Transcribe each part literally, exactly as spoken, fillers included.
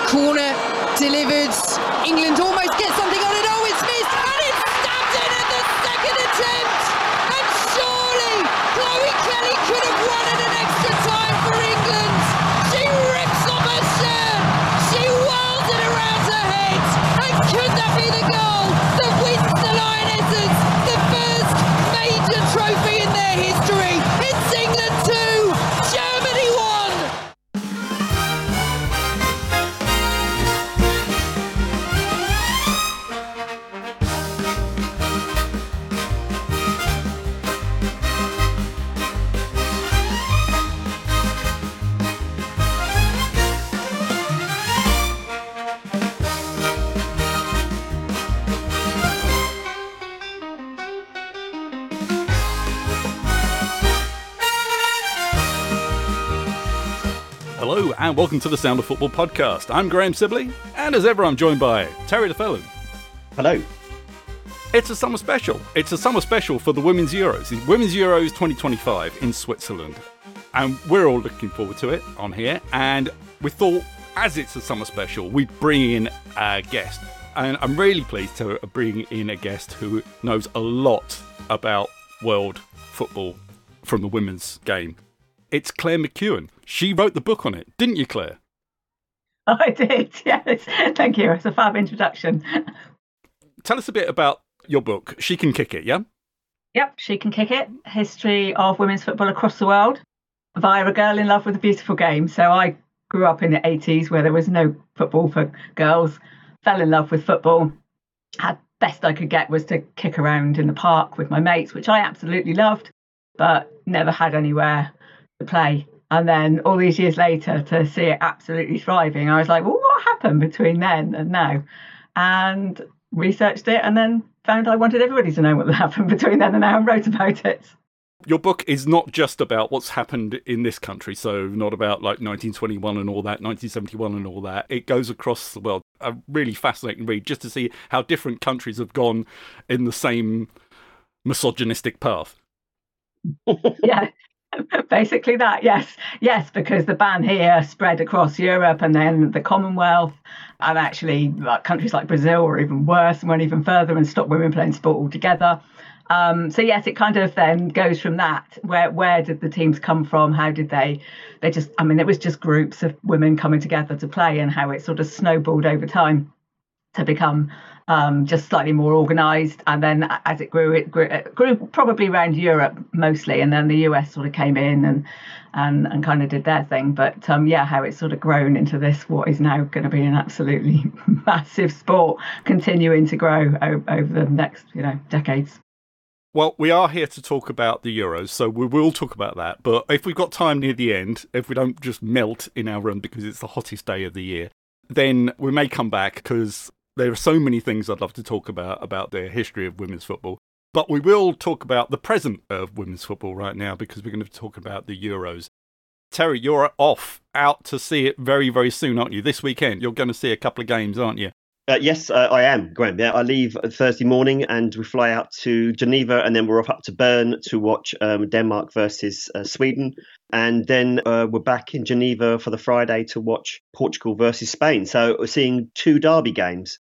Corner delivered. England almost get something on it. Oh, it's missed. And it's stabbed in at the second attempt. And surely Chloe Kelly could have won at an extra time for England. She rips off her shirt. She whirls it around her head. And could that be the goal that wins the Lionesses the first major trophy in their history? It's England two, Germany one. Hello and welcome to the Sound of Football podcast. I'm Graham Sibley, and as ever I'm joined by Terry DeFellon. Hello. It's a summer special. It's a summer special for the Women's Euros. The Women's Euros twenty twenty-five in Switzerland. And we're all looking forward to it on here. And we thought, as it's a summer special, we'd bring in a guest. And I'm really pleased to bring in a guest who knows a lot about world football from the women's game. It's Claire McKeown. She wrote the book on it, didn't you, Claire? I did, yes. Thank you. It's a fab introduction. Tell us a bit about your book, She Can Kick It, yeah? Yep, She Can Kick It. History of women's football across the world via a girl in love with a beautiful game. So I grew up in the eighties where there was no football for girls, fell in love with football. Had best I could get was to kick around in the park with my mates, which I absolutely loved, but never had anywhere to play. And then all these years later to see it absolutely thriving, I was like, well, what happened between then and now? And researched it and then found I wanted everybody to know what happened between then and now and wrote about it. Your book is not just about what's happened in this country, so not about like nineteen twenty-one and all that, nineteen seventy-one and all that. It goes across the world. A really fascinating read just to see how different countries have gone in the same misogynistic path. Yeah. Basically that, yes. Yes, because the ban here spread across Europe and then the Commonwealth, and actually like, countries like Brazil were even worse and went even further and stopped women playing sport altogether. Um, so yes, it kind of then goes from that. Where where did the teams come from? How did they, they just, I mean, it was just groups of women coming together to play and how it sort of snowballed over time to become um, just slightly more organised. And then as it grew, it grew, it grew probably around Europe mostly. And then the U S sort of came in and and, and kind of did their thing. But um, yeah, how it's sort of grown into this, what is now going to be an absolutely massive sport, continuing to grow o- over the next, you know, decades. Well, we are here to talk about the Euros, so we will talk about that. But if we've got time near the end, if we don't just melt in our room because it's the hottest day of the year, then we may come back because there are so many things I'd love to talk about, about the history of women's football. But we will talk about the present of women's football right now because we're going to talk about the Euros. Terry, you're off out to see it very, very soon, aren't you? This weekend, you're going to see a couple of games, aren't you? Uh, yes, uh, I am, Graham. Yeah, I leave Thursday morning and we fly out to Geneva and then we're off up to Bern to watch um, Denmark versus uh, Sweden. And then uh, we're back in Geneva for the Friday to watch Portugal versus Spain. So we're seeing two derby games.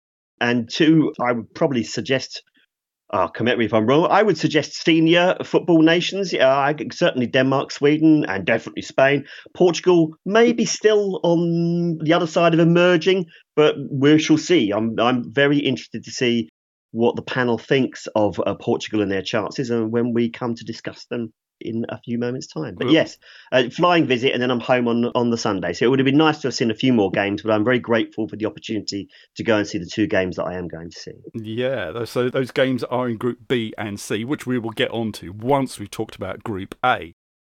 And two, I would probably suggest, oh, correct me if I'm wrong, I would suggest senior football nations. Uh, I, certainly Denmark, Sweden, and definitely Spain. Portugal maybe still on the other side of emerging, but we shall see. I'm I'm very interested to see what the panel thinks of uh, Portugal and their chances, and when we come to discuss them in a few moments' time. But yes, uh, flying visit, and then I'm home on, on the Sunday. So it would have been nice to have seen a few more games, but I'm very grateful for the opportunity to go and see the two games that I am going to see. Yeah, so those games are in Group B and C, which we will get on to once we've talked about Group A.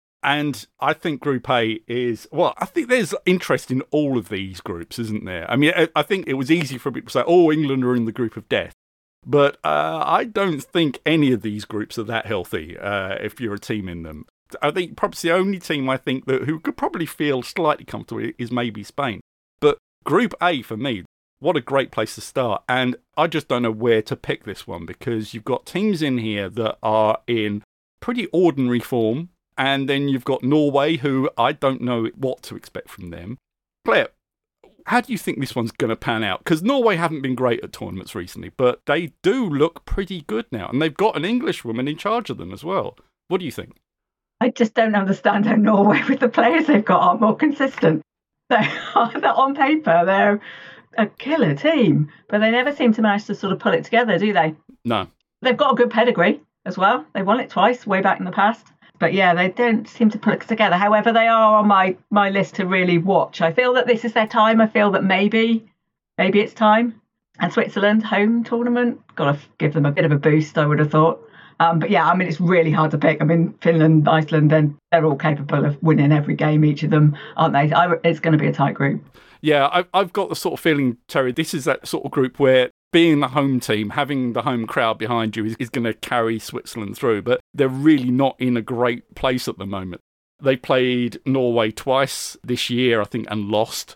And I think Group A is, well, I think there's interest in all of these groups, isn't there? I mean, I think it was easy for people to say, oh, England are in the group of death. But uh, I don't think any of these groups are that healthy uh, if you're a team in them. I think perhaps the only team I think that who could probably feel slightly comfortable is maybe Spain. But Group A for me, what a great place to start. And I just don't know where to pick this one because you've got teams in here that are in pretty ordinary form. And then you've got Norway, who I don't know what to expect from them. Claire, how do you think this one's going to pan out? Because Norway haven't been great at tournaments recently, but they do look pretty good now. And they've got an English woman in charge of them as well. What do you think? I just don't understand how Norway, with the players they've got, are more consistent. They're, on paper, they're a killer team, but they never seem to manage to sort of pull it together, do they? No. They've got a good pedigree as well. They won it twice way back in the past. But yeah, they don't seem to put it together. However, they are on my, my list to really watch. I feel that this is their time. I feel that maybe, maybe it's time. And Switzerland, home tournament, got to give them a bit of a boost, I would have thought. Um, but yeah, I mean, it's really hard to pick. I mean, Finland, Iceland, and they're all capable of winning every game, each of them, aren't they? I, it's going to be a tight group. Yeah, I've, I've got the sort of feeling, Terry, this is that sort of group where being the home team, having the home crowd behind you is, is going to carry Switzerland through, but they're really not in a great place at the moment. They played Norway twice this year, I think, and lost.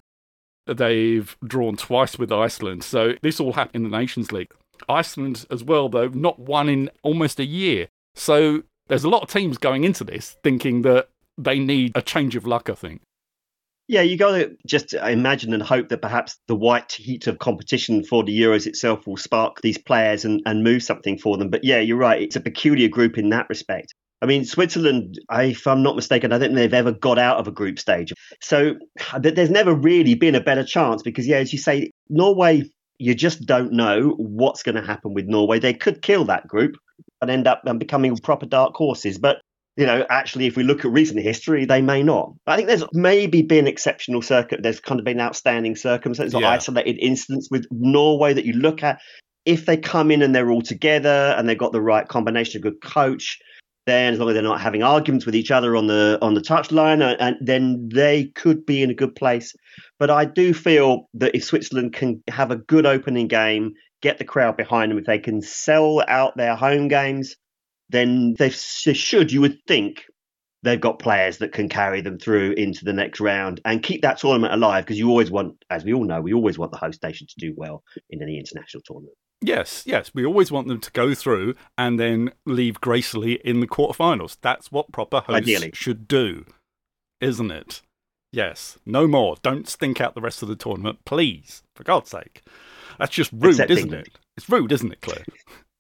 They've drawn twice with Iceland, so this all happened in the Nations League. Iceland as well, though, not won in almost a year. So there's a lot of teams going into this thinking that they need a change of luck, I think. Yeah, you got to just imagine and hope that perhaps the white heat of competition for the Euros itself will spark these players and, and move something for them. But yeah, you're right. It's a peculiar group in that respect. I mean, Switzerland, if I'm not mistaken, I don't think they've ever got out of a group stage. So there's never really been a better chance because, yeah, as you say, Norway, you just don't know what's going to happen with Norway. They could kill that group and end up becoming proper dark horses. But you know, actually, if we look at recent history, they may not. I think there's maybe been exceptional circuit. There's kind of been outstanding circumstances or yeah. isolated incidents with Norway that you look at. If they come in and they're all together and they've got the right combination of good coach, then as long as they're not having arguments with each other on the on the touchline, and, and then they could be in a good place. But I do feel that if Switzerland can have a good opening game, get the crowd behind them, if they can sell out their home games, then they should, you would think, they've got players that can carry them through into the next round and keep that tournament alive, because you always want, as we all know, we always want the host nation to do well in any international tournament. Yes, yes, we always want them to go through and then leave gracefully in the quarterfinals. That's what proper hosts Ideally. should do, isn't it? Yes, no more. Don't stink out the rest of the tournament, please, for God's sake. That's just rude, Except isn't England. it? It's rude, isn't it, Claire?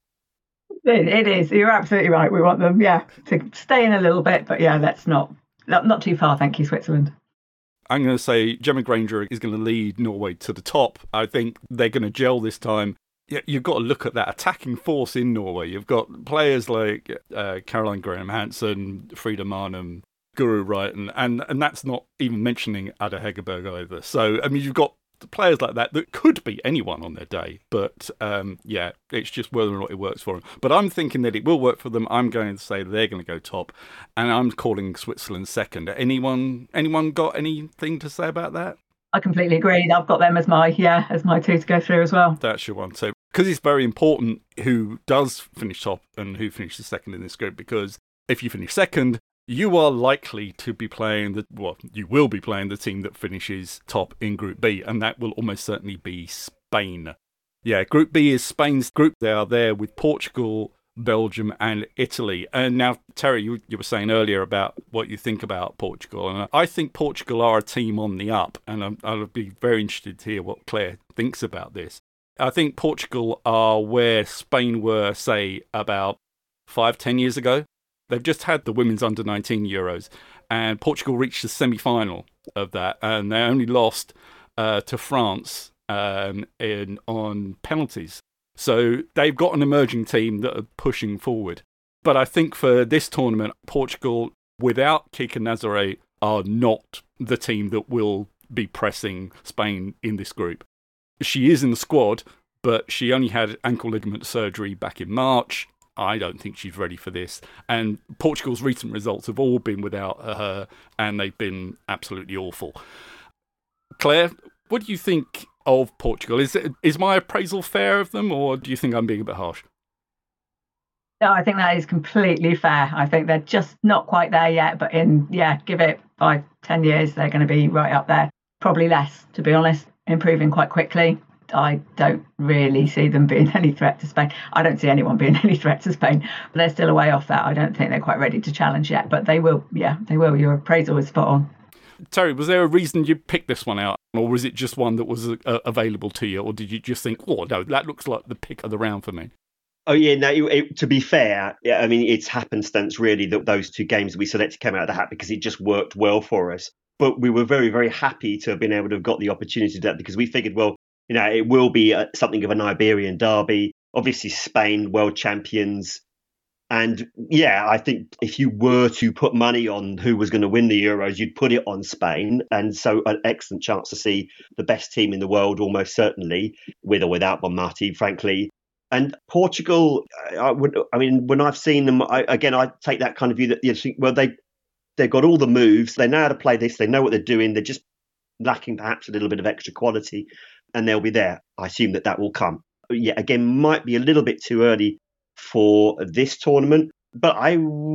It, it is. You're absolutely right. We want them, yeah, to stay in a little bit, but yeah, that's not not, not too far. Thank you, Switzerland. I'm going to say Gemma Granger is going to lead Norway to the top. I think they're going to gel this time. You've got to look at that attacking force in Norway. You've got players like uh, Caroline Graham Hansen, Frida Marnum, Guru Wright, and, and, and that's not even mentioning Ada Hegerberg either. So, I mean, you've got players like that that could be anyone on their day. But, um, yeah, it's just whether or not it works for them. But I'm thinking that it will work for them. I'm going to say they're going to go top. And I'm calling Switzerland second. Anyone, anyone got anything to say about that? I completely agree. I've got them as my, yeah, as my two to go through as well. That's your one. So, because it's very important who does finish top and who finishes second in this group, because if you finish second, you are likely to be playing the, well, you will be playing the team that finishes top in Group B, and that will almost certainly be Spain. Yeah, Group B is Spain's group. They are there with Portugal, Belgium and Italy. And now, Terry, you, you were saying earlier about what you think about Portugal. And I think Portugal are a team on the up, and I'm, I'll be very interested to hear what Claire thinks about this. I think Portugal are where Spain were, say, about five, ten years ago. They've just had the women's under nineteen Euros, and Portugal reached the semi-final of that, and they only lost uh, to France um, in on penalties. So they've got an emerging team that are pushing forward. But I think for this tournament, Portugal, without Kika Nazare, are not the team that will be pressing Spain in this group. She is in the squad, but she only had ankle ligament surgery back in March. I don't think she's ready for this. And Portugal's recent results have all been without her, and they've been absolutely awful. Claire, what do you think of Portugal? Is it, is my appraisal fair of them, or do you think I'm being a bit harsh? No, I think that is completely fair. I think they're just not quite there yet, but in, yeah, give it five, ten years, they're going to be right up there. Probably less, to be honest, improving quite quickly. I don't really see them being any threat to Spain. I don't see anyone being any threat to Spain, but they're still a way off that. I don't think they're quite ready to challenge yet, but they will, yeah, they will. Your appraisal is spot on. Terry, was there a reason you picked this one out? Or was it just one that was uh, available to you? Or did you just think, oh, no, that looks like the pick of the round for me? Oh, yeah, no, it, it, to be fair, yeah, I mean, it's happenstance, really, that those two games we selected came out of the hat because it just worked well for us. But we were very, very happy to have been able to have got the opportunity to do that because we figured, well, you know, it will be a, something of an Iberian derby. Obviously, Spain, world champions. And yeah, I think if you were to put money on who was going to win the Euros, you'd put it on Spain. And so an excellent chance to see the best team in the world, almost certainly, with or without Bonmati, frankly. And Portugal, I would, I mean, when I've seen them, I, again, I take that kind of view that, you know, well, they, they've got all the moves. They know how to play this. They know what they're doing. They're just lacking perhaps a little bit of extra quality, and they'll be there. I assume that that will come. Yeah, again, might be a little bit too early for this tournament, but I,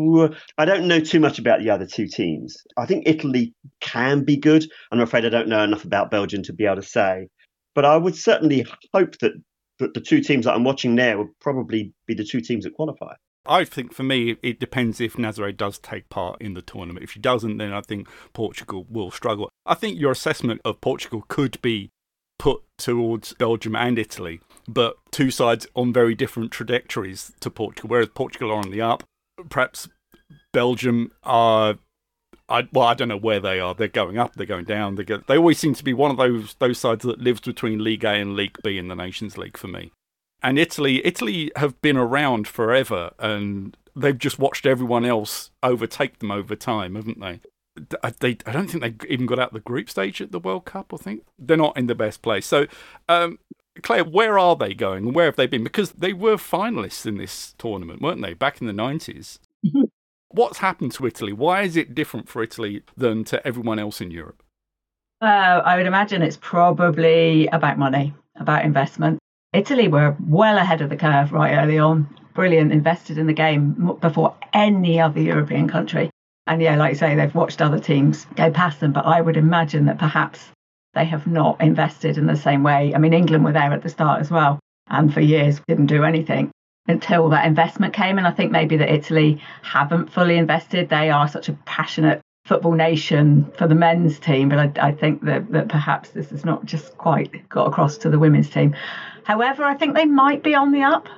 I don't know too much about the other two teams. I think Italy can be good. I'm afraid I don't know enough about Belgium to be able to say, but I would certainly hope that, that the two teams that I'm watching there would probably be the two teams that qualify. I think for me, it depends if Nazaré does take part in the tournament. If she doesn't, then I think Portugal will struggle. I think your assessment of Portugal could be put towards Belgium and Italy, but two sides on very different trajectories to Portugal. Whereas Portugal are on the up, perhaps Belgium are, I, well, I don't know where they are. They're going up, they're going down. They go, they always seem to be one of those those sides that lives between League A and League B in the Nations League for me. And Italy, Italy have been around forever, and they've just watched everyone else overtake them over time, haven't they? I, they, I don't think they even got out the group stage at the World Cup, I think. They're not in the best place. So, um, Claire, where are they going? Where have they been? Because they were finalists in this tournament, weren't they, back in the nineties? Mm-hmm. What's happened to Italy? Why is it different for Italy than to everyone else in Europe? Uh, I would imagine it's probably about money, about investment. Italy were well ahead of the curve right early on. Brilliant, invested in the game before any other European country. And yeah, like you say, they've watched other teams go past them, but I would imagine that perhaps they have not invested in the same way. I mean, England were there at the start as well, and for years didn't do anything until that investment came. And I think maybe that Italy haven't fully invested. They are such a passionate football nation for the men's team, but I, I think that, that perhaps this has not just quite got across to the women's team. However, I think they might be on the up.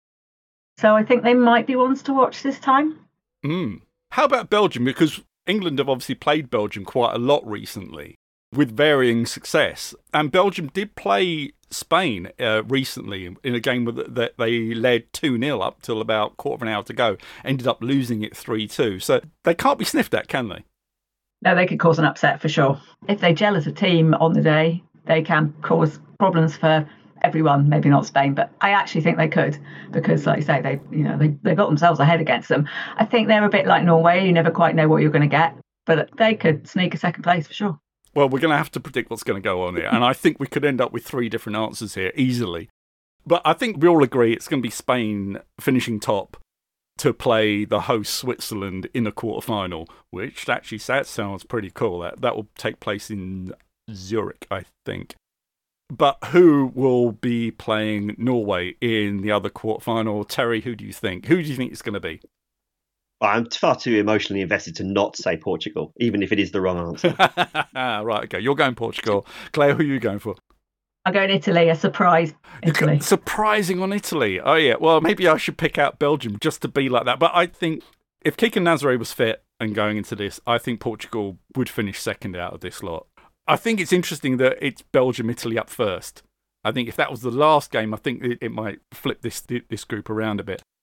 So I think they might be ones to watch this time. Mm. How about Belgium? Because England have obviously played Belgium quite a lot recently with varying success. And Belgium did play Spain uh, recently in a game that they led two nil up till about a quarter of an hour to go. Ended up losing it three two. So they can't be sniffed at, can they? No, they could cause an upset for sure. If they gel as a team on the day, they can cause problems for everyone, maybe not Spain, but I actually think they could, because like you say, they you know they, they got themselves ahead against them. I think they're a bit like Norway. You never quite know what you're going to get, but they could sneak a second place for sure. Well, we're going to have to predict what's going to go on here, and I think we could end up with three different answers here easily. But I think we all agree it's going to be Spain finishing top to play the host Switzerland in a quarterfinal, which actually that sounds pretty cool. That that will take place in Zurich, I think. But who will be playing Norway in the other quarterfinal? Terry, who do you think? Who do you think it's going to be? I'm far too emotionally invested to not say Portugal, even if it is the wrong answer. Right, okay. You're going Portugal. Claire, who are you going for? I'm going Italy, a surprise Italy. Surprising on Italy. Oh, yeah. Well, maybe I should pick out Belgium just to be like that. But I think if Kika Nazaré was fit and going into this, I think Portugal would finish second out of this lot. I think it's interesting that it's Belgium, Italy up first. I think if that was the last game, I think it, it might flip this this group around a bit.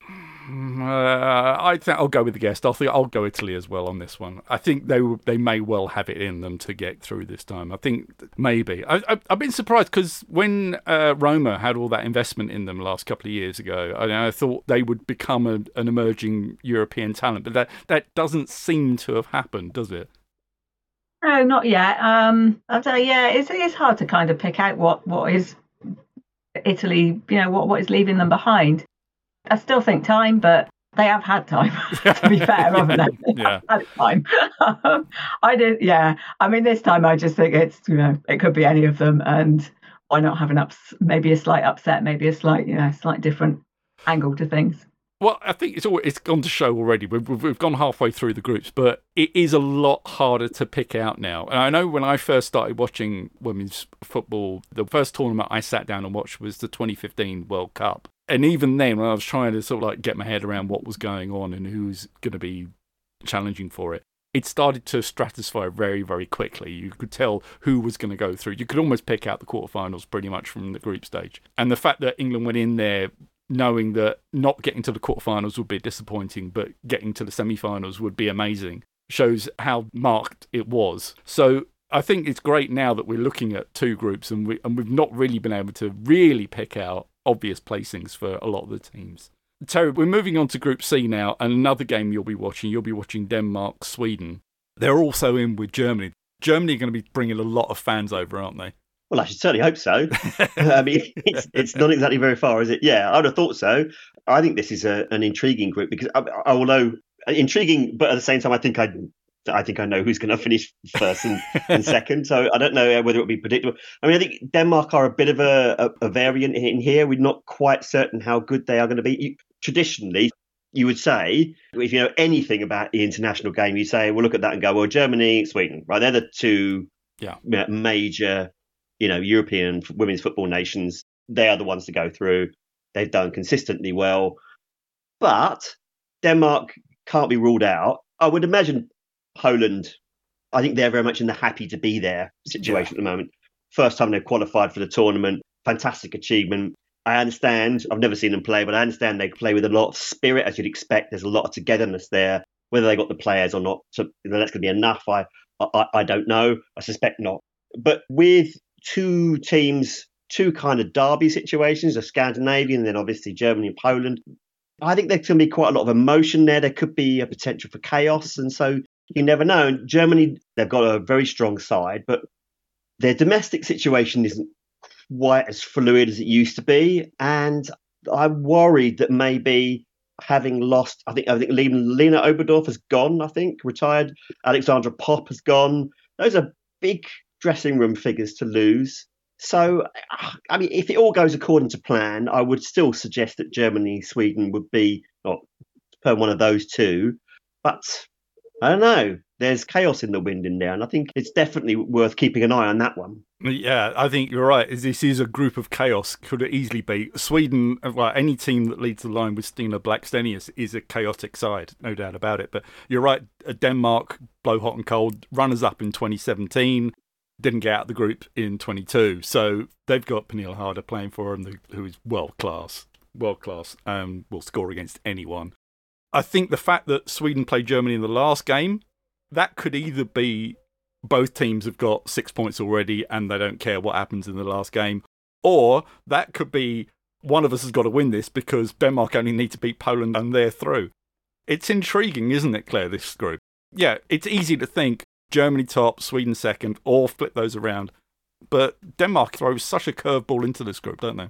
Uh, I think I'll go with the guest. I'll think I'll go Italy as well on this one. I think they they may well have it in them to get through this time. I think maybe. I, I, I've been surprised because when uh, Roma had all that investment in them last couple of years ago, I, I thought they would become a, an emerging European talent, but that, that doesn't seem to have happened, does it? No, not yet. Um, I'll tell you, yeah, it's it's hard to kind of pick out what, what is Italy, you know, what, what is leaving them behind. I still think time, but they have had time, to be fair, haven't they? Yeah. Had time. um, I did, yeah. I mean, this time I just think it's, you know, it could be any of them, and why not have an ups, maybe a slight upset, maybe a slight, you know, slight different angle to things. Well, I think it's all, it's gone to show already. We've, we've we've gone halfway through the groups, but it is a lot harder to pick out now. And I know when I first started watching women's football, the first tournament I sat down and watched was the twenty fifteen World Cup. And even then, when I was trying to sort of like get my head around what was going on and who was going to be challenging for it, it started to stratify very, very quickly. You could tell who was going to go through. You could almost pick out the quarterfinals pretty much from the group stage. And the fact that England went in there knowing that not getting to the quarterfinals would be disappointing, but getting to the semi-finals would be amazing, shows how marked it was. So I think it's great now that we're looking at two groups and, we, and we've not really been able to really pick out obvious placings for a lot of the teams. Terry, we're moving on to Group C now, and another game you'll be watching. You'll be watching Denmark, Sweden. They're also in with Germany. Germany are going to be bringing a lot of fans over, aren't they? Well, I should certainly hope so. I mean, it's, it's not exactly very far, is it? Yeah, I would have thought so. I think this is a, an intriguing group because, although intriguing, but at the same time, I think I, I think I know who's going to finish first and, and second. So I don't know whether it will be predictable. I mean, I think Denmark are a bit of a, a, a variant in here. We're not quite certain how good they are going to be. You, traditionally, you would say, if you know anything about the international game, you say, well, look at that and go, well, Germany, Sweden, right? They're the two yeah. major, you know, European women's football nations. They are the ones to go through. They've done consistently well. But Denmark can't be ruled out. I would imagine Poland, I think they're very much in the happy to be there situation yeah. at the moment. First time they've qualified for the tournament. Fantastic achievement. I understand, I've never seen them play, but I understand they play with a lot of spirit, as you'd expect. There's a lot of togetherness there. Whether they got the players or not, so that's going to be enough, I, I, I don't know. I suspect not. But with two teams, two kind of derby situations, a Scandinavian and then obviously Germany and Poland, I think there's going to be quite a lot of emotion there. There could be a potential for chaos. And so you never know. And Germany, they've got a very strong side, but their domestic situation isn't quite as fluid as it used to be. And I'm worried that maybe having lost, I think, I think Lena Oberdorf has gone, I think, retired. Alexandra Popp has gone. Those are big dressing room figures to lose. So, I mean, if it all goes according to plan, I would still suggest that Germany, Sweden would be not per one of those two. But I don't know. There's chaos in the wind in there, and I think it's definitely worth keeping an eye on that one. Yeah, I think you're right. This is a group of chaos. Could it easily be Sweden? Well, any team that leads the line with Stina Blackstenius is a chaotic side, no doubt about it. But you're right. Denmark blow hot and cold, runners up in twenty seventeen. Didn't get out of the group in twenty-two, so they've got Pernille Harder playing for them, who is world class, world class, and will score against anyone. I think the fact that Sweden played Germany in the last game, that could either be both teams have got six points already and they don't care what happens in the last game, or that could be one of us has got to win this because Denmark only need to beat Poland and they're through. It's intriguing, isn't it, Claire, this group? Yeah, it's easy to think Germany top, Sweden second, or flip those around. But Denmark throws such a curveball into this group, don't they?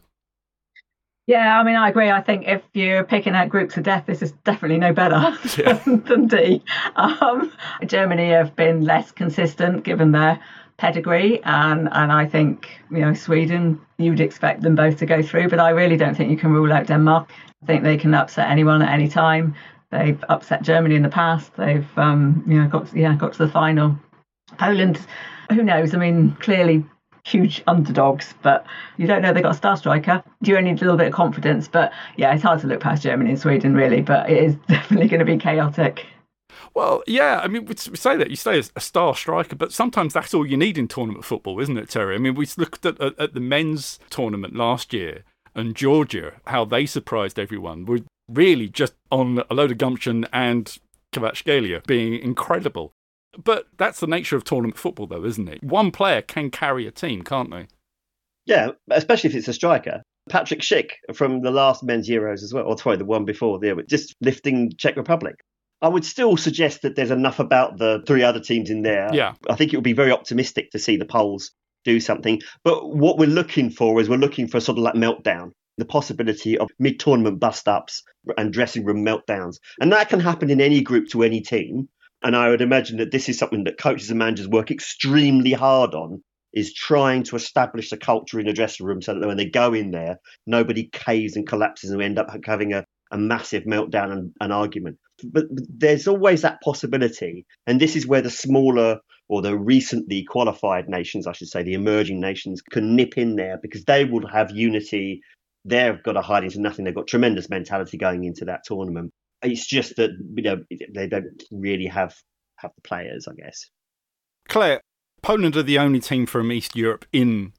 Yeah, I mean, I agree. I think if you're picking out groups of death, this is definitely no better yeah. than D. Um, Germany have been less consistent given their pedigree, and, and I think, you know, Sweden, you'd expect them both to go through, but I really don't think you can rule out Denmark. I think they can upset anyone at any time. They've upset Germany in the past. They've, um, you know, got to, yeah, got to the final. Poland, who knows? I mean, clearly huge underdogs, but you don't know they've got a star striker. You only need a little bit of confidence. But yeah, it's hard to look past Germany and Sweden, really. But it is definitely going to be chaotic. Well, yeah, I mean, we say that, you say a star striker, but sometimes that's all you need in tournament football, isn't it, Terry? I mean, we looked at, at, at the men's tournament last year and Georgia, how they surprised everyone. We're really just on a load of gumption and Kvaratskhelia being incredible. But that's the nature of tournament football, though, isn't it? One player can carry a team, can't they? Yeah, especially if it's a striker. Patrick Schick from the last men's Euros as well, or sorry, the one before, there, just lifting Czech Republic. I would still suggest that there's enough about the three other teams in there. Yeah. I think it would be very optimistic to see the Poles do something. But what we're looking for is we're looking for sort of like meltdown, the possibility of mid-tournament bust-ups and dressing room meltdowns. And that can happen in any group to any team. And I would imagine that this is something that coaches and managers work extremely hard on, is trying to establish a culture in the dressing room so that when they go in there, nobody caves and collapses and we end up having a, a massive meltdown and an argument. But there's always that possibility. And this is where the smaller or the recently qualified nations, I should say, the emerging nations, can nip in there because they will have unity. They've got a hide into nothing. They've got tremendous mentality going into that tournament. It's just that, you know, they don't really have, have the players, I guess. Claire, Poland are the only team from East Europe in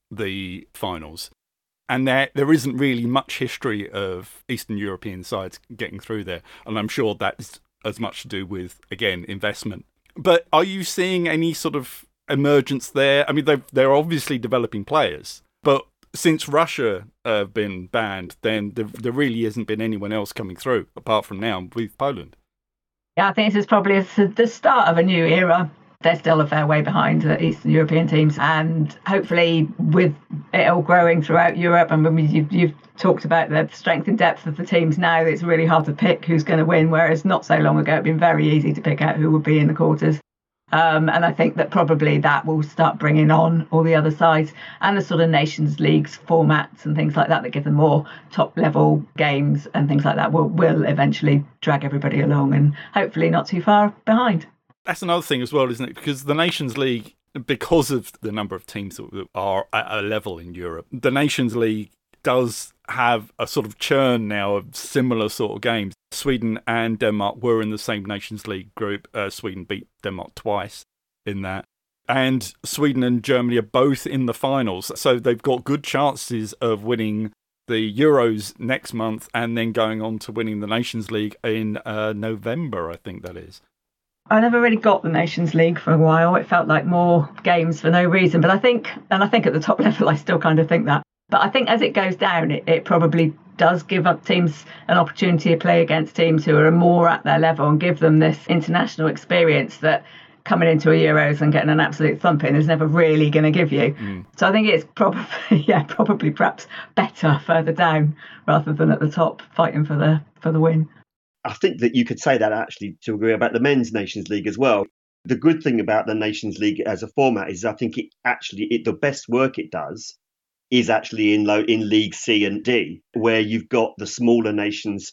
the finals. And there there isn't really much history of Eastern European sides getting through there. And I'm sure that's as much to do with, again, investment. But are you seeing any sort of emergence there? I mean, they're, they're obviously developing players. But since Russia have been banned, then there, there really hasn't been anyone else coming through, apart from now with Poland. Yeah, I think this is probably the start of a new era. They're still a fair way behind the Eastern European teams. And hopefully with it all growing throughout Europe, and when you've, you've talked about the strength and depth of the teams now, it's really hard to pick who's going to win, whereas not so long ago it'd been very easy to pick out who would be in the quarters. Um, and I think that probably that will start bringing on all the other sides and the sort of Nations Leagues formats and things like that that give them more top level games and things like that will, will eventually drag everybody along and hopefully not too far behind. That's another thing as well, isn't it? Because the Nations League, because of the number of teams that are at a level in Europe, the Nations League does have a sort of churn now of similar sort of games. Sweden and Denmark were in the same Nations League group. Uh, Sweden beat Denmark twice in that. And Sweden and Germany are both in the finals. So they've got good chances of winning the Euros next month and then going on to winning the Nations League in uh, November, I think that is. I never really got the Nations League for a while. It felt like more games for no reason. But I think, and I think at the top level, I still kind of think that. But I think as it goes down, it, it probably does give up teams an opportunity to play against teams who are more at their level and give them this international experience that coming into a Euros and getting an absolute thumping is never really going to give you. Mm. So I think it's probably, yeah, probably perhaps better further down rather than at the top fighting for the for the win. I think that you could say that actually to agree about the Men's Nations League as well. The good thing about the Nations League as a format is I think it actually, it, the best work it does is actually in low, in League C and D, where you've got the smaller nations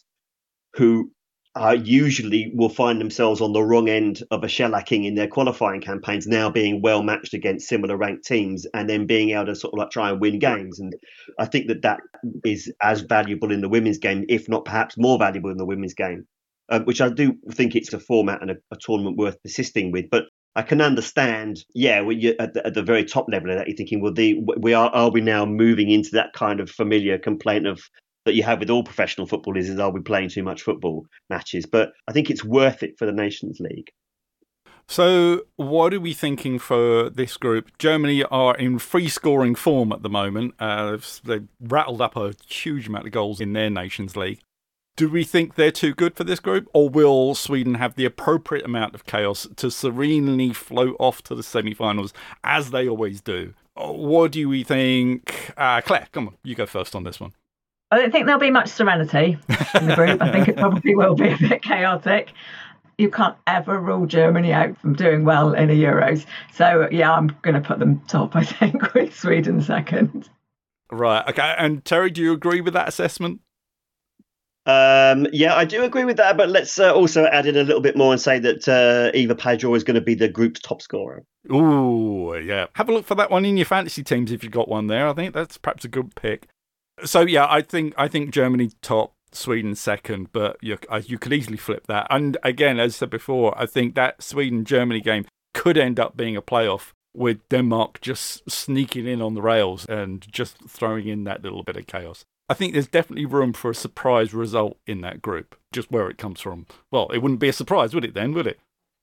who uh, usually will find themselves on the wrong end of a shellacking in their qualifying campaigns, now being well matched against similar ranked teams and then being able to sort of like try and win games. And I think that that is as valuable in the women's game, if not perhaps more valuable in the women's game, uh, which I do think it's a format and a, a tournament worth persisting with. But I can understand, yeah, when you're at the, at the very top level of that, you're thinking, well, the, we are, are we now moving into that kind of familiar complaint of that you have with all professional footballers is, are we playing too much football matches? But I think it's worth it for the Nations League. So what are we thinking for this group? Germany are in free-scoring form at the moment. Uh, they've rattled up a huge amount of goals in their Nations League. Do we think they're too good for this group, or will Sweden have the appropriate amount of chaos to serenely float off to the semi-finals, as they always do? What do we think? Uh, Claire, come on, you go first on this one. I don't think there'll be much serenity in the group. I think it probably will be a bit chaotic. You can't ever rule Germany out from doing well in a Euros. So, yeah, I'm going to put them top, I think, with Sweden second. Right, okay. And Terry, do you agree with that assessment? Um, yeah, I do agree with that, but let's uh, also add in a little bit more and say that uh, Eva Pajor is going to be the group's top scorer. Ooh, yeah. Have a look for that one in your fantasy teams if you've got one there. I think that's perhaps a good pick. So, yeah, I think I think Germany top, Sweden second, but you, uh, you could easily flip that. And again, as I said before, I think that Sweden-Germany game could end up being a playoff with Denmark just sneaking in on the rails and just throwing in that little bit of chaos. I think there's definitely room for a surprise result in that group, just where it comes from. Well, it wouldn't be a surprise, would it then, would it?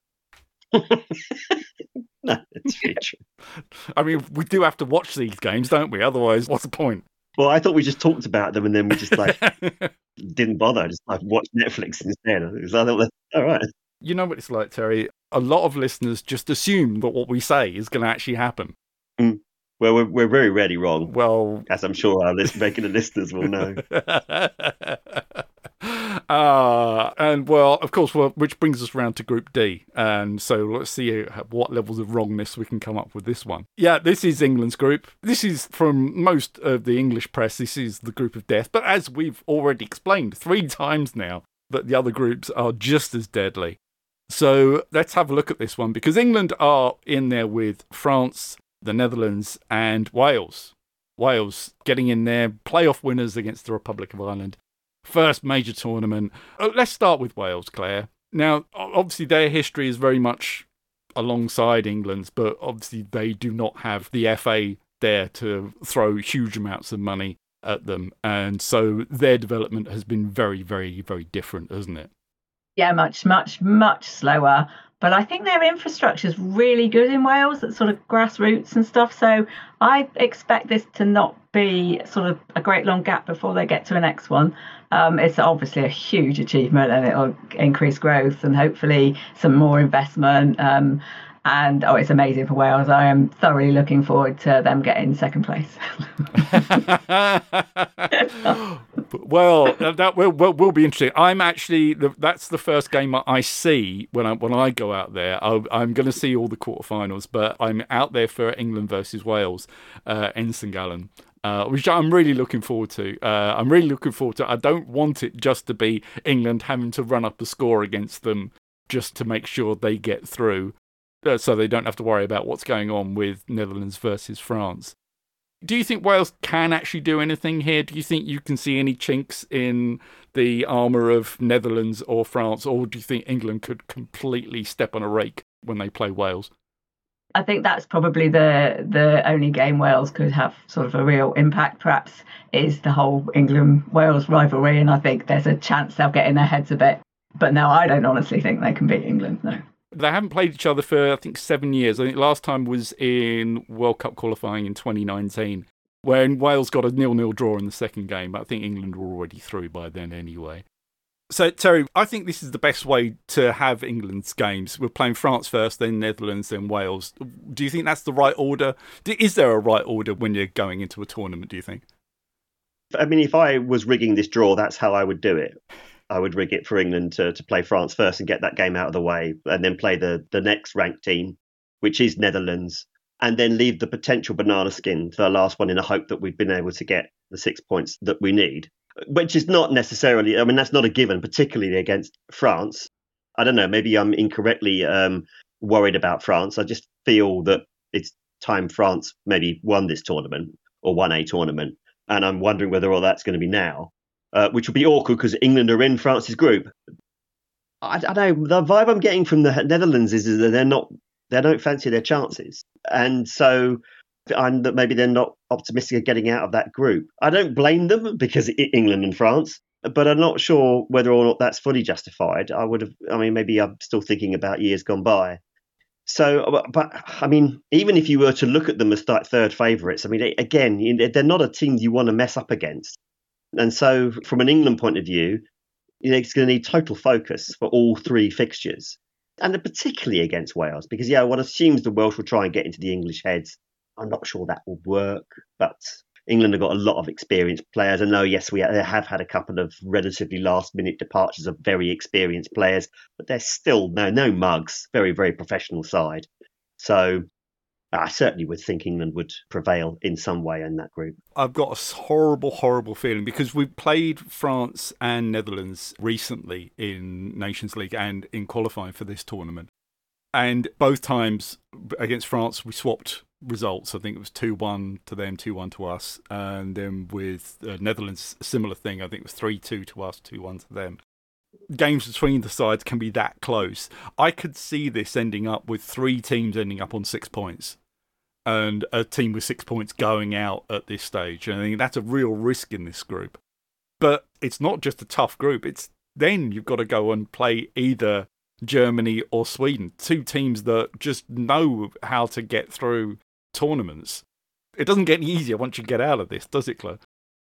No, it's true. I mean, we do have to watch these games, don't we? Otherwise, what's the point? Well, I thought we just talked about them and then we just like didn't bother. Just like watched Netflix instead. I thought, all right. You know what it's like, Terry? A lot of listeners just assume that what we say is going to actually happen. Mm. Well, we're we're very rarely wrong. Well, as I'm sure our list, regular listeners will know. Uh, and well, of course, well, which brings us round to Group D. And so let's see what levels of wrongness we can come up with this one. Yeah, this is England's group. This is, from most of the English press, this is the group of death. But as we've already explained three times now, that the other groups are just as deadly. So let's have a look at this one, because England are in there with France, the Netherlands, and Wales. Wales getting in there, playoff winners against the Republic of Ireland. First major tournament. Uh, let's start with Wales, Claire. Now, obviously, their history is very much alongside England's, but obviously they do not have the F A there to throw huge amounts of money at them. And so their development has been very, very, very different, hasn't it? Yeah, much, much, much slower. But I think their infrastructure is really good in Wales, that sort of grassroots and stuff. So I expect this to not be sort of a great long gap before they get to the next one. Um, it's obviously a huge achievement, and it'll increase growth and hopefully some more investment. Um, and oh, it's amazing for Wales. I am thoroughly looking forward to them getting second place. Well, that will, will will be interesting. I'm actually that's the first game I see when I when I go out there. I'll, I'm going to see all the quarterfinals, but I'm out there for England versus Wales uh, in Saint Gallen, uh, which I'm really looking forward to. Uh, I'm really looking forward to. I don't want it just to be England having to run up a score against them just to make sure they get through, uh, so they don't have to worry about what's going on with Netherlands versus France. Do you think Wales can actually do anything here? Do you think you can see any chinks in the armour of Netherlands or France, or do you think England could completely step on a rake when they play Wales? I think that's probably the the only game Wales could have sort of a real impact, perhaps, is the whole England-Wales rivalry, and I think there's a chance they'll get in their heads a bit. But no, I don't honestly think they can beat England, no. They haven't played each other for, I think, seven years. I think last time was in World Cup qualifying in twenty nineteen, when Wales got a nil-nil draw in the second game. But I think England were already through by then anyway. So, Terry, I think this is the best way to have England's games. We're playing France first, then Netherlands, then Wales. Do you think that's the right order? Is there a right order when you're going into a tournament, do you think? I mean, if I was rigging this draw, that's how I would do it. I would rig it for England to, to play France first and get that game out of the way, and then play the, the next ranked team, which is Netherlands, and then leave the potential banana skin for the last one in the hope that we've been able to get the six points that we need, which is not necessarily, I mean, that's not a given, particularly against France. I don't know, maybe I'm incorrectly um, worried about France. I just feel that it's time France maybe won this tournament or won a tournament, and I'm wondering whether all that's going to be now. Uh, which would be awkward because England are in France's group. I, I don't know. The vibe I'm getting from the Netherlands is, is that they're not, they don't fancy their chances, and so I'm that maybe they're not optimistic of getting out of that group. I don't blame them because it, England and France, but I'm not sure whether or not that's fully justified. I would have. I mean, maybe I'm still thinking about years gone by. So, but I mean, even if you were to look at them as like third favourites, I mean, they, again, they're not a team you want to mess up against. And so from an England point of view, you know, it's going to need total focus for all three fixtures, and particularly against Wales, because, yeah, one assumes the Welsh will try and get into the English heads. I'm not sure that will work, but England have got a lot of experienced players. I know, yes, we have had a couple of relatively last-minute departures of very experienced players, but they're still no no mugs, very, very professional side. So I certainly would think England would prevail in some way in that group. I've got a horrible, horrible feeling because we've played France and Netherlands recently in Nations League and in qualifying for this tournament. And both times against France, we swapped results. I think it was two one to them, two one to us. And then with uh, Netherlands, similar thing. I think it was three two to us, two one to them. Games between the sides can be that close. I could see this ending up with three teams ending up on six points and a team with six points going out at this stage. And I think that's a real risk in this group. But it's not just a tough group. It's then you've got to go and play either Germany or Sweden, two teams that just know how to get through tournaments. It doesn't get any easier once you get out of this, does it, Claire?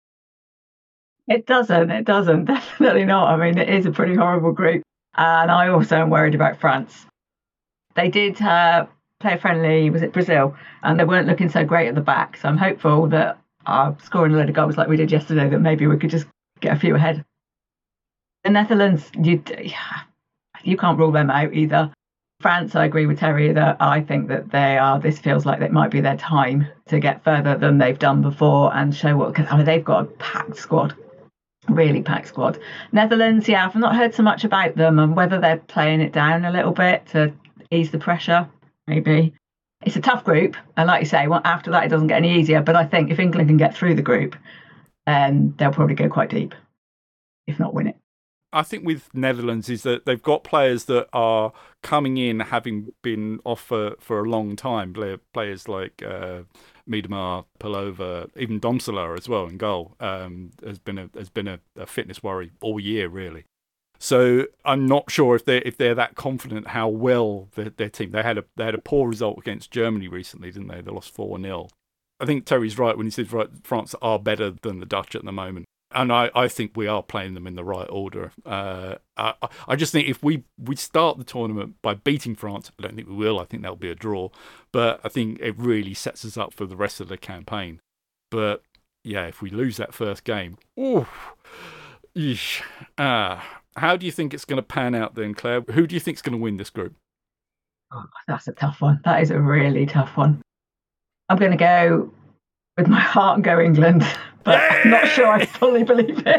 It doesn't. It doesn't. Definitely not. I mean, it is a pretty horrible group. And I also am worried about France. They did uh, play a friendly, was it Brazil? And they weren't looking so great at the back. So I'm hopeful that uh, scoring a load of goals like we did yesterday, that maybe we could just get a few ahead. The Netherlands, you you can't rule them out either. France, I agree with Terry that I think that they are, this feels like it might be their time to get further than they've done before and show what, because I mean, they've got a packed squad, really packed squad. Netherlands, yeah, I've not heard so much about them and whether they're playing it down a little bit to ease the pressure, maybe. It's a tough group. And like you say, well, after that, it doesn't get any easier. But I think if England can get through the group, um, they'll probably go quite deep, if not win it. I think with Netherlands is that they've got players that are coming in having been off for, for a long time. Players like uh, Miedema, Pelova, even Domsela as well in goal um, has been a has been a, a fitness worry all year really. So I'm not sure if they're if they're that confident how well their, their team. They had a they had a poor result against Germany recently, didn't they? They lost four nil. I think Terry's right when he says right France are better than the Dutch at the moment. And I, I think we are playing them in the right order. Uh, I, I just think if we, we start the tournament by beating France, I don't think we will. I think that'll be a draw. But I think it really sets us up for the rest of the campaign. But, yeah, if we lose that first game, ooh, eesh, uh, how do you think it's going to pan out then, Claire? Who do you think is going to win this group? Oh, that's a tough one. That is a really tough one. I'm going to go with my heart and go England. But I'm not sure I fully believe it.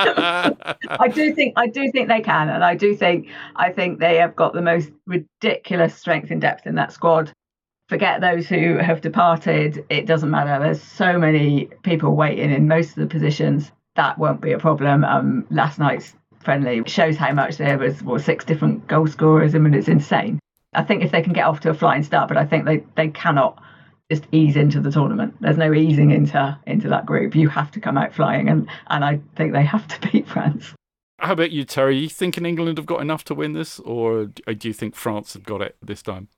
I do think I do think they can, and I do think I think they have got the most ridiculous strength and depth in that squad. Forget those who have departed. It doesn't matter. There's so many people waiting in most of the positions. That won't be a problem. Um, last night's friendly shows how much there was. Well, six different goal scorers. I mean, it's insane. I think if they can get off to a flying start, but I think they, they cannot just ease into the tournament. There's no easing into into that group. You have to come out flying, and, and I think they have to beat France. How about you, Terry? You thinking England have got enough to win this, or do you think France have got it this time?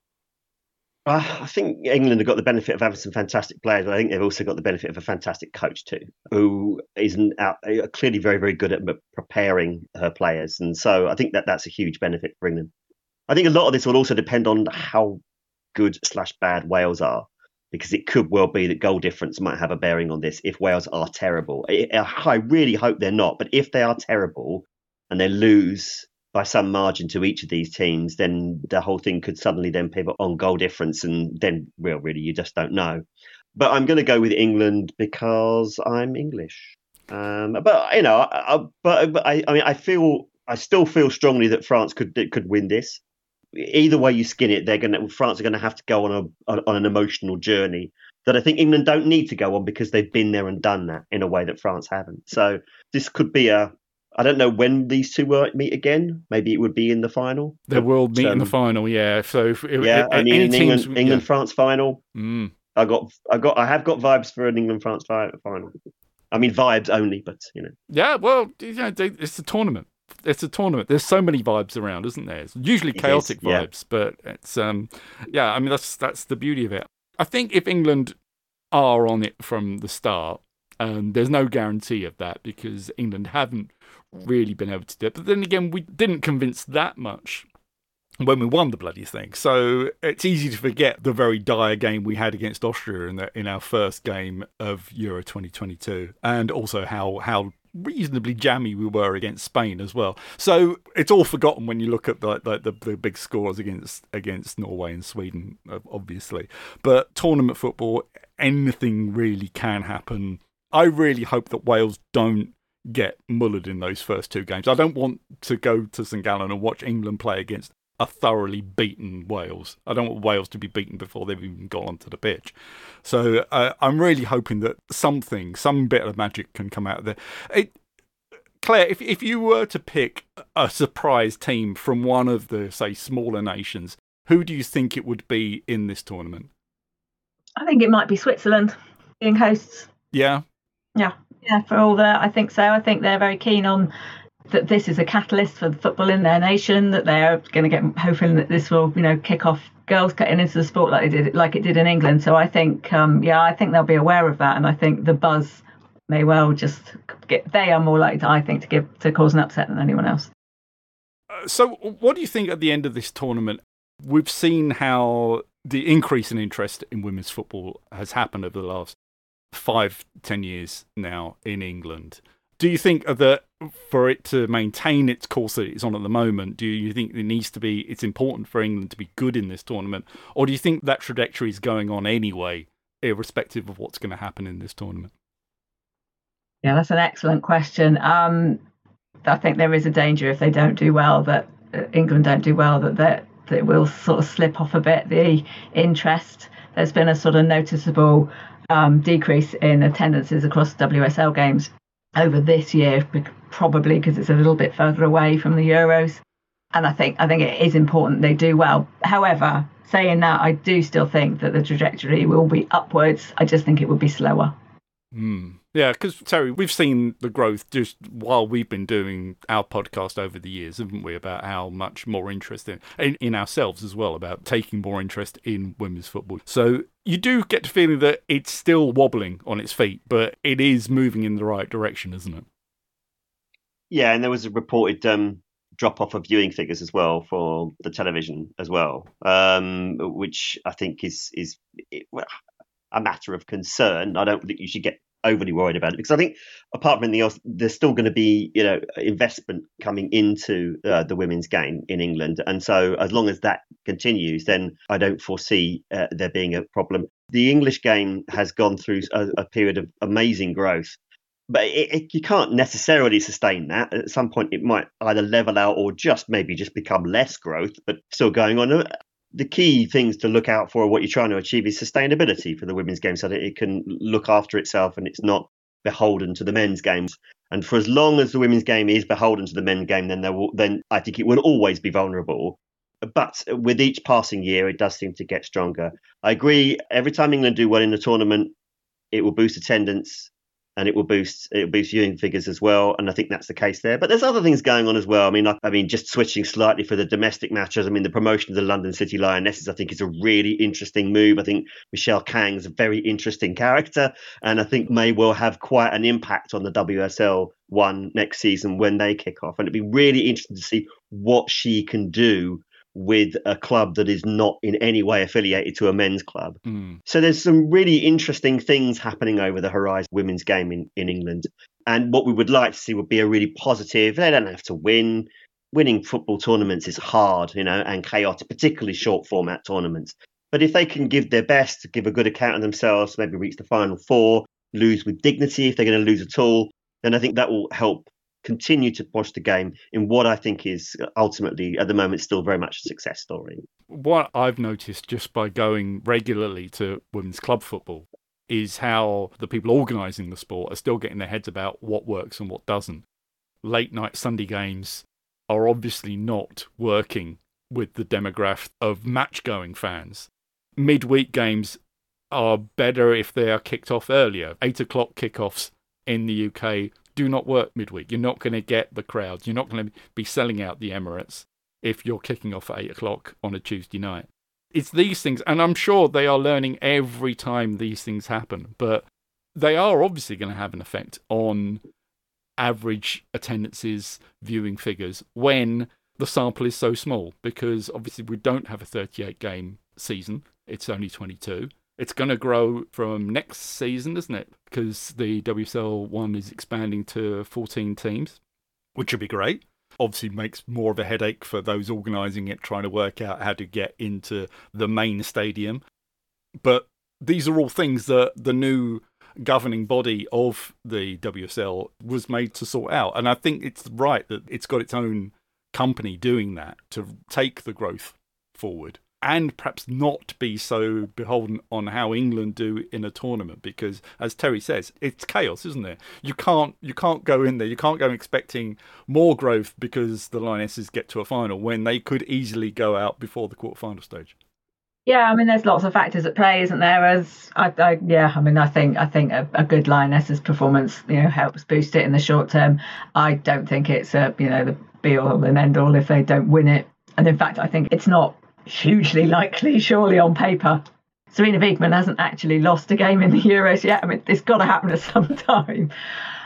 Uh, I think England have got the benefit of having some fantastic players, but I think they've also got the benefit of a fantastic coach too, who isn't out, clearly very, very good at preparing her players. And so I think that that's a huge benefit for England. I think a lot of this will also depend on how good slash bad Wales are, because it could well be that goal difference might have a bearing on this if Wales are terrible. I really hope they're not, but if they are terrible and they lose by some margin to each of these teams, then the whole thing could suddenly then pivot on goal difference, and then, well, really, you just don't know. But I'm going to go with England because I'm English. Um, but, you know, I, I, but I, I mean, I feel, I still feel strongly that France could could win this. Either way you skin it, they're going to, France are going to have to go on a on, on an emotional journey that I think England don't need to go on because they've been there and done that in a way that France haven't. So this could be a, I don't know when these two will meet again. Maybe it would be in the final. They will meet um, in the final, yeah. So if, yeah, if, I mean, any England, teams, England yeah. France final. Mm. I got, I got, I have got vibes for an England France final. I mean, vibes only, but you know. Yeah, well, you know, it's a tournament. It's a tournament. There's so many vibes around, isn't there? It's usually chaotic is, yeah. vibes, but it's um, yeah. I mean, that's that's the beauty of it. I think if England are on it from the start, um, there's no guarantee of that because England haven't really been able to do it. But then again, we didn't convince that much when we won the bloody thing. So it's easy to forget the very dire game we had against Austria in the, in our first game of Euro twenty twenty-two, and also how how. reasonably jammy we were against Spain as well. So it's all forgotten when you look at the, the, the, the big scores against against Norway and Sweden, obviously. But tournament football, anything really can happen. I really hope that Wales don't get mullered in those first two games. I don't want to go to St Gallen and watch England play against a thoroughly beaten Wales. I don't want Wales to be beaten before they've even gone onto the pitch. So uh, I'm really hoping that something, some bit of magic can come out of there. It, Claire, if if you were to pick a surprise team from one of the, say, smaller nations, who do you think it would be in this tournament? I think it might be Switzerland being hosts. Yeah? Yeah, yeah. For all the, I think so. I think they're very keen on that this is a catalyst for the football in their nation, that they're going to get, hoping that this will, you know, kick off girls getting into the sport like it did, like it did in England. So I think, um, yeah, I think they'll be aware of that. And I think the buzz may well just get, they are more likely, to, I think, to give, to cause an upset than anyone else. Uh, so what do you think at the end of this tournament? We've seen how the increase in interest in women's football has happened over the last five, ten years now in England. Do you think that for it to maintain its course that it's on at the moment, do you think it needs to be, it's important for England to be good in this tournament? Or do you think that trajectory is going on anyway, irrespective of what's going to happen in this tournament? Yeah, that's an excellent question. Um, I think there is a danger if they don't do well, that uh, England don't do well, that, that that it will sort of slip off a bit, the interest. There's been a sort of noticeable um, decrease in attendances across W S L games over this year, probably because it's a little bit further away from the Euros. And I think I think it is important they do well. However, saying that, I do still think that the trajectory will be upwards. I just think it would be slower. Mm. Yeah, because, Terry, we've seen the growth just while we've been doing our podcast over the years, haven't we, about how much more interest in, in, in ourselves as well, about taking more interest in women's football. So you do get the feeling that it's still wobbling on its feet, but it is moving in the right direction, isn't it? Yeah, and there was a reported um, drop-off of viewing figures as well for the television as well, um, which I think is, is it, well, a matter of concern. I don't think you should get overly worried about it, because I think apart from anything else, there's still going to be, you know, investment coming into uh, the women's game in England, and so as long as that continues, then I don't foresee uh, there being a problem. The English game has gone through a, a period of amazing growth, but it, it, you can't necessarily sustain that. At some point, it might either level out or just maybe just become less growth, but still going on. The key things to look out for, what you're trying to achieve, is sustainability for the women's game, so that it can look after itself and it's not beholden to the men's games. And for as long as the women's game is beholden to the men's game, then there will, then I think it will always be vulnerable. But with each passing year, it does seem to get stronger. I agree. Every time England do well in the tournament, it will boost attendance. And it will boost it will boost viewing figures as well, and I think that's the case there. But there's other things going on as well. I mean, I, I mean, just switching slightly for the domestic matches. I mean, the promotion of the London City Lionesses, I think, is a really interesting move. I think Michelle Kang's a very interesting character, and I think may well have quite an impact on the W S L one next season when they kick off. And it'd be really interesting to see what she can do with a club that is not in any way affiliated to a men's club. Mm. So there's some really interesting things happening over the horizon women's game in, in England. And what we would like to see would be a really positive, they don't have to win. Winning football tournaments is hard, you know, and chaotic, particularly short format tournaments. But if they can give their best, give a good account of themselves, maybe reach the final four, lose with dignity if they're going to lose at all, then I think that will help continue to push the game in what I think is ultimately, at the moment, still very much a success story. What I've noticed just by going regularly to women's club football is how the people organising the sport are still getting their heads about what works and what doesn't. Late night Sunday games are obviously not working with the demographic of match-going fans. Midweek games are better if they are kicked off earlier. Eight o'clock kickoffs in the U K do not work midweek. You're not going to get the crowds. You're not going to be selling out the Emirates if you're kicking off at eight o'clock on a Tuesday night. It's these things, and I'm sure they are learning every time these things happen, but they are obviously going to have an effect on average attendances, viewing figures, when the sample is so small, because obviously we don't have a thirty-eight game season. It's only twenty-two. It's going to grow from next season, isn't it? Because the W S L one is expanding to fourteen teams, which would be great. Obviously makes more of a headache for those organising it, trying to work out how to get into the main stadium. But these are all things that the new governing body of the W S L was made to sort out. And I think it's right that it's got its own company doing that to take the growth forward. And perhaps not be so beholden on how England do in a tournament, because, as Terry says, it's chaos, isn't it? You can't you can't go in there, you can't go expecting more growth because the Lionesses get to a final when they could easily go out before the quarterfinal stage. Yeah, I mean, there's lots of factors at play, isn't there? As I, I yeah, I mean, I think I think a, a good Lionesses performance, you know, helps boost it in the short term. I don't think it's a you know the be all and end all if they don't win it, and in fact, I think it's not hugely likely, surely, on paper. Sarina Wiegman hasn't actually lost a game in the Euros yet. I mean, it's got to happen at some time.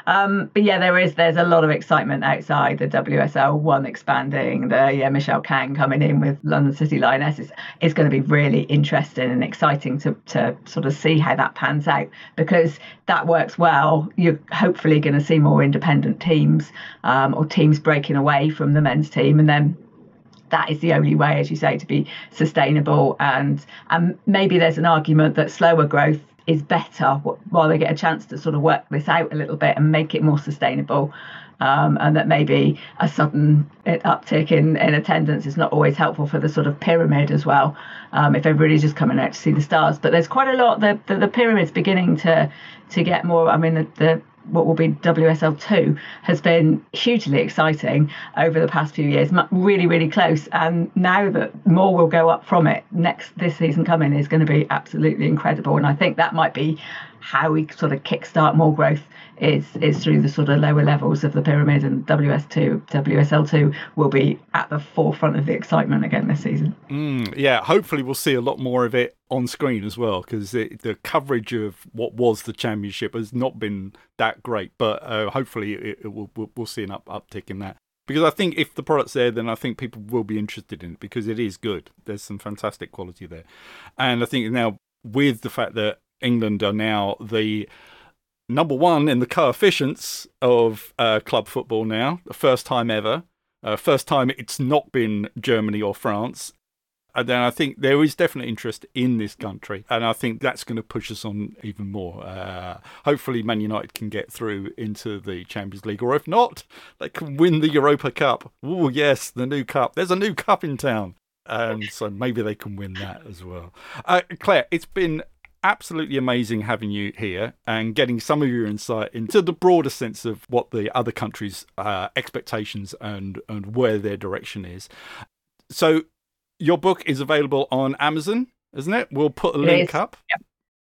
Um, but yeah, there is there's a lot of excitement outside. The W S L one expanding, the yeah, Michelle Kang coming in with London City Lionesses. It's going to be really interesting and exciting to to sort of see how that pans out, because that works well. You're hopefully going to see more independent teams um, or teams breaking away from the men's team, and then that is the only way, as you say, to be sustainable. And and maybe there's an argument that slower growth is better while they get a chance to sort of work this out a little bit and make it more sustainable. Um, and that maybe a sudden uptick in, in attendance is not always helpful for the sort of pyramid as well, um, if everybody's just coming out to see the stars. But there's quite a lot, the, the, the pyramid's beginning to to get more, I mean, the, the what will be W S L two has been hugely exciting over the past few years, really, really close. And now that more will go up from it, next this season coming is going to be absolutely incredible. And I think that might be how we sort of kickstart more growth is is through the sort of lower levels of the pyramid, and W S two, W S L two will be at the forefront of the excitement again this season. Mm, yeah, hopefully we'll see a lot more of it on screen as well, because the coverage of what was the championship has not been that great, but uh, hopefully it, it will, we'll, we'll see an up, uptick in that. Because I think if the product's there, then I think people will be interested in it, because it is good. There's some fantastic quality there. And I think now with the fact that England are now the number one in the coefficients of uh, club football now, the first time ever, uh, first time it's not been Germany or France. And then I think there is definitely interest in this country. And I think that's going to push us on even more. Uh, hopefully Man United can get through into the Champions League. Or if not, they can win the Europa Cup. Oh, yes, the new cup. There's a new cup in town. And so maybe they can win that as well. Uh, Claire, it's been absolutely amazing having you here and getting some of your insight into the broader sense of what the other countries' uh, expectations and, and where their direction is. So your book is available on Amazon, isn't it? We'll put a it link is. up. Yep.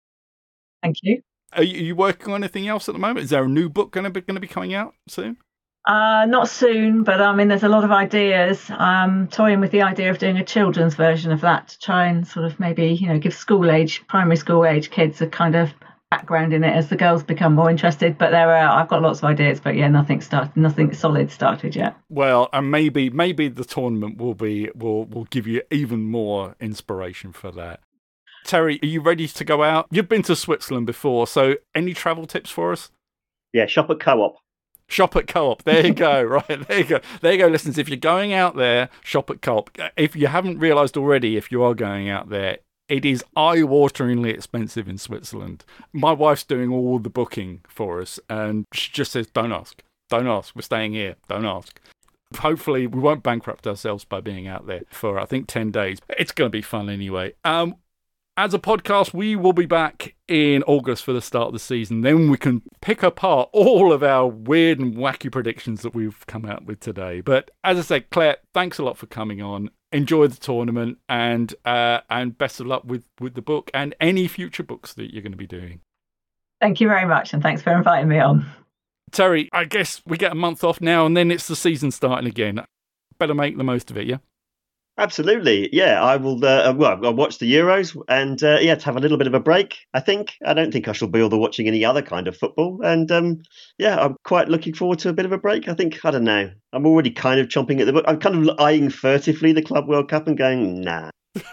Thank you. Are you, are you working on anything else at the moment? Is there a new book going to be going to be coming out soon? Uh, not soon, but I mean, there's a lot of ideas. I'm toying with the idea of doing a children's version of that to try and sort of maybe, you know, give school age, primary school age kids a kind of background in it as the girls become more interested. But there are, I've got lots of ideas, but yeah, nothing started, nothing solid started yet. Well, and maybe maybe the tournament will be will will give you even more inspiration for that. Terry, are you ready to go out? You've been to Switzerland before, so any travel tips for us? Yeah, shop at Co-op. Shop at Co-op. There you go. Right. There you go. There you go. Listeners, if you're going out there, shop at Co-op. If you haven't realised already, if you are going out there, it is eye-wateringly expensive in Switzerland. My wife's doing all the booking for us, and she just says, don't ask. Don't ask. We're staying here. Don't ask. Hopefully, we won't bankrupt ourselves by being out there for, I think, ten days. It's going to be fun anyway. Um, As a podcast, we will be back in August for the start of the season. Then we can pick apart all of our weird and wacky predictions that we've come out with today. But as I said, Claire, thanks a lot for coming on. Enjoy the tournament, and uh, and best of luck with, with the book and any future books that you're going to be doing. Thank you very much, and thanks for inviting me on. Terry, I guess we get a month off now, and then it's the season starting again. Better make the most of it, yeah? Absolutely, yeah. I will. Uh, well, I'll watch the Euros, and uh, yeah, to have a little bit of a break. I think. I don't think I shall be all the watching any other kind of football, and um, yeah, I'm quite looking forward to a bit of a break. I think. I don't know. I'm already kind of chomping at the bit. I'm kind of eyeing furtively the Club World Cup and going, nah.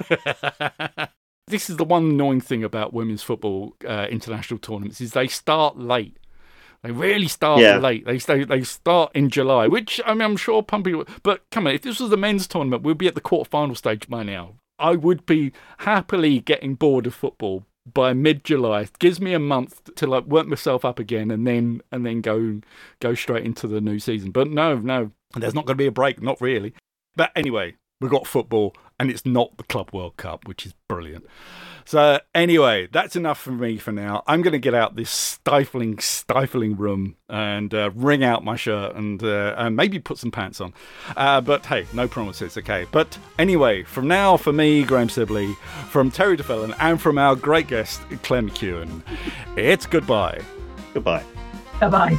This is the one annoying thing about women's football uh, international tournaments is they start late. They really start yeah. late. They stay, they start in July, which I mean, I'm sure pumping. But come on, if this was the men's tournament, we'd be at the quarterfinal stage by now. I would be happily getting bored of football by mid-July. It gives me a month to like work myself up again, and then and then go go straight into the new season. But no, no, there's not going to be a break. Not really. But anyway, we've got football, and it's not the Club World Cup, which is brilliant. So anyway, that's enough for me for now. I'm going to get out this stifling, stifling room and uh, wring out my shirt and, uh, and maybe put some pants on. Uh, but hey, no promises, okay? But anyway, from now, for me, Graham Sibley, from Terry DeFellon, and from our great guest, Claire McEwen, it's goodbye. Goodbye. Bye-bye.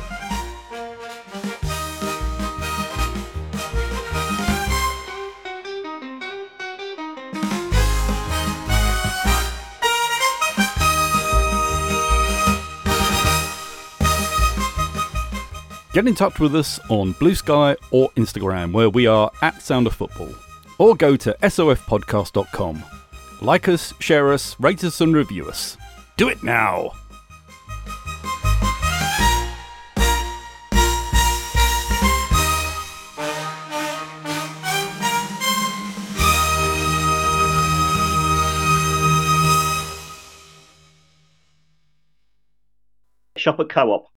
Get in touch with us on Blue Sky or Instagram, where we are at Sound of Football. Or go to S O F podcast dot com. Like us, share us, rate us and review us. Do it now! Shop at Co-op.